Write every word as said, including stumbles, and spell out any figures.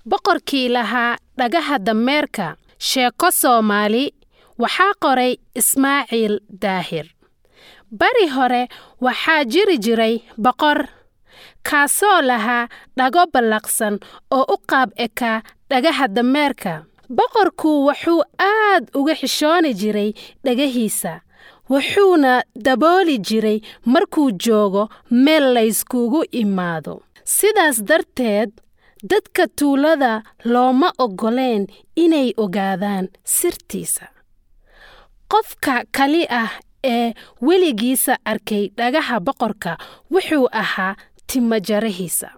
boqorkii lahaa dhagaha dameerka. Sheeko Soomaali waxaa qoray Ismaaciil Daahir. Bari hore waxaa jiri jiray boqor kaasoo lahaa dhago ballaqsan oo u qaab eka dhagaha dameerka. Boqorku wuxuu aad uga xishooni jiray dhagahiisa, wuxuuna dabooli jiray markuu joogo meel la iskugu imaado. Sidaas darteed, dadka tuulada looma ogoleen inay ogaadaan sirtiisa. Qofka kali ah ee weligiisa arkay dhagaha boqorka wuxuu ahaa timo jarahiisa.